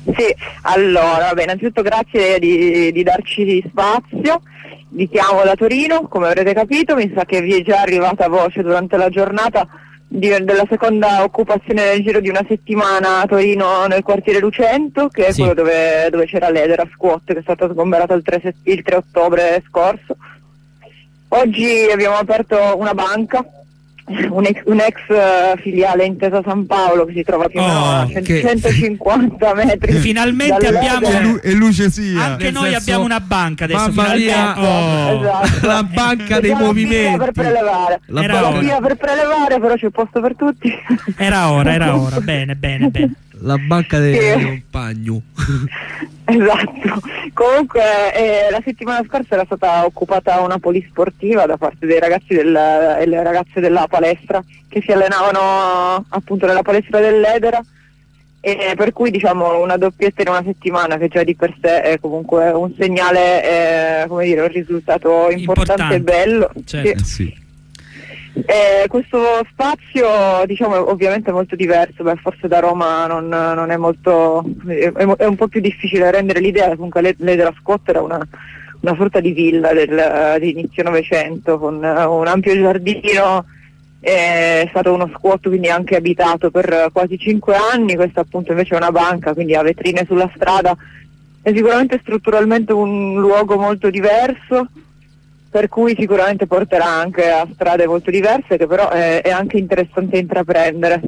Sì, allora, vabbè, innanzitutto grazie di darci spazio. Vi chiamo da Torino, come avrete capito, mi sa che vi è già arrivata voce durante la giornata della seconda occupazione nel giro di una settimana a Torino nel quartiere Lucento, che è quello dove c'era l'Edera Squat, che è stata sgomberata il 3 ottobre scorso. Oggi abbiamo aperto una banca, un ex filiale Intesa San Paolo, che si trova più o meno a 150 metri. Finalmente abbiamo e luce sia. Anche noi abbiamo una banca adesso. Mamma mia, esatto. La banca dei movimenti. Per prelevare. Per prelevare, però c'è posto per tutti. Era ora. Bene. La banca del compagno. Esatto. Comunque la settimana scorsa era stata occupata una polisportiva da parte dei ragazzi e le ragazze della palestra che si allenavano appunto nella palestra dell'Edera, e per cui diciamo una doppietta in una settimana, che già di per sé è comunque un segnale, come dire, un risultato importante e bello. Certo. Sì. Questo spazio diciamo ovviamente è molto diverso, forse da Roma non è molto, è un po' più difficile rendere l'idea. Comunque l'Edera Squat era una sorta di villa di inizio Novecento con un ampio giardino, è stato uno squat quindi anche abitato per quasi 5 anni. Questa appunto invece è una banca, quindi ha vetrine sulla strada, è sicuramente strutturalmente un luogo molto diverso, per cui sicuramente porterà anche a strade molto diverse, che però è anche interessante intraprendere.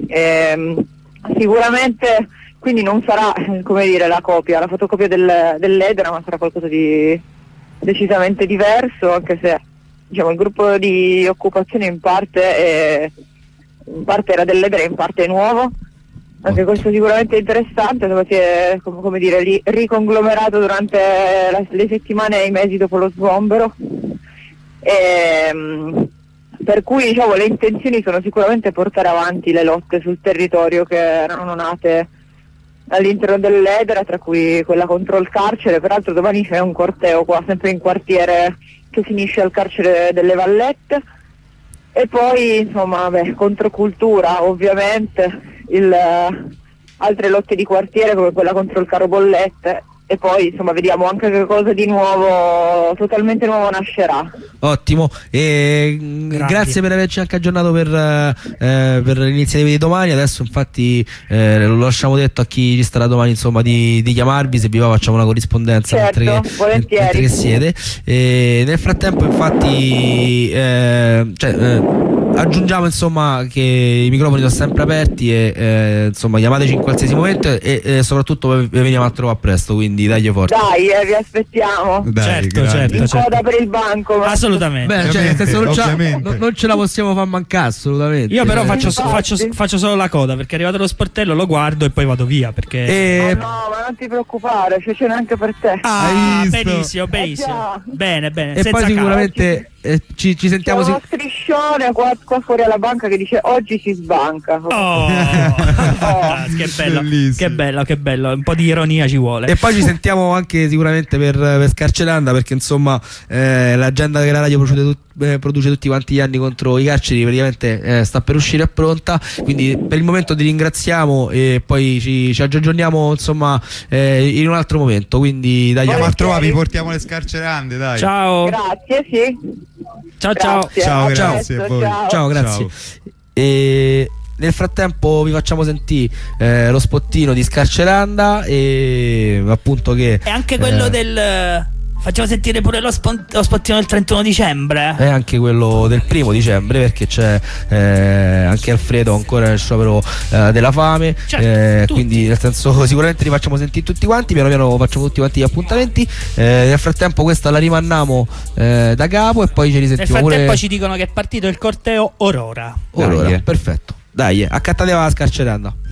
Sicuramente quindi non sarà, come dire, la fotocopia dell'Edera, ma sarà qualcosa di decisamente diverso, anche se diciamo il gruppo di occupazione in parte era dell'Edera, in parte è nuovo. Anche questo sicuramente è interessante, dove si è, come dire, riconglomerato durante le settimane e i mesi dopo lo sgombero, per cui diciamo le intenzioni sono sicuramente portare avanti le lotte sul territorio che erano nate all'interno dell'Edera, tra cui quella contro il carcere. Peraltro domani c'è un corteo qua, sempre in quartiere, che finisce al carcere delle Vallette, e poi insomma controcultura ovviamente, altre lotte di quartiere come quella contro il caro bollette, e poi insomma vediamo anche che cosa di nuovo, totalmente nuovo, nascerà. Ottimo, grazie per averci anche aggiornato per l'iniziativa di domani. Adesso infatti lo lasciamo detto a chi ci starà domani, insomma, di chiamarvi, se vi va facciamo una corrispondenza. Certo, volentieri. Mentre che siete. Nel frattempo infatti aggiungiamo insomma che i microfoni sono sempre aperti e insomma chiamateci in qualsiasi momento, e soprattutto vi veniamo a trovare presto, quindi dai forte. Dai, vi aspettiamo. Dai, certo. In coda per il banco. Assolutamente. Beh, cioè, nel senso, non ce la possiamo far mancare assolutamente. Io però faccio solo la coda, perché è arrivato lo sportello, lo guardo e poi vado via, perché no, ma non ti preoccupare, c'è neanche per te. Benissimo. Bene. E poi sicuramente ci sentiamo. C'è uno striscione qua fuori alla banca che dice oggi si sbanca. Che bello, un po' di ironia ci vuole. E poi ci sentiamo anche sicuramente per Scarceranda, perché insomma l'agenda che la radio produce tutti quanti gli anni contro i carceri praticamente sta per uscire, è pronta, quindi per il momento ti ringraziamo e poi ci aggiorniamo insomma in un altro momento, quindi dai, andiamo a trovare, vi portiamo le scarcerande, dai. Ciao. Grazie, sì. Ciao. Grazie a voi. Ciao, grazie. E nel frattempo vi facciamo sentire lo spottino di Scarceranda, e appunto che è anche quello facciamo sentire pure lo spottino del 31 dicembre. E anche quello del 1 dicembre, perché c'è anche Alfredo ancora nel sciopero della fame, certo, quindi nel senso sicuramente li facciamo sentire tutti quanti, piano piano facciamo tutti quanti gli appuntamenti. Nel frattempo questa la rimandiamo da capo e poi ci risentiamo. Nel frattempo ci dicono che è partito il corteo Aurora. Perfetto, dai, accattate la Scarceranda.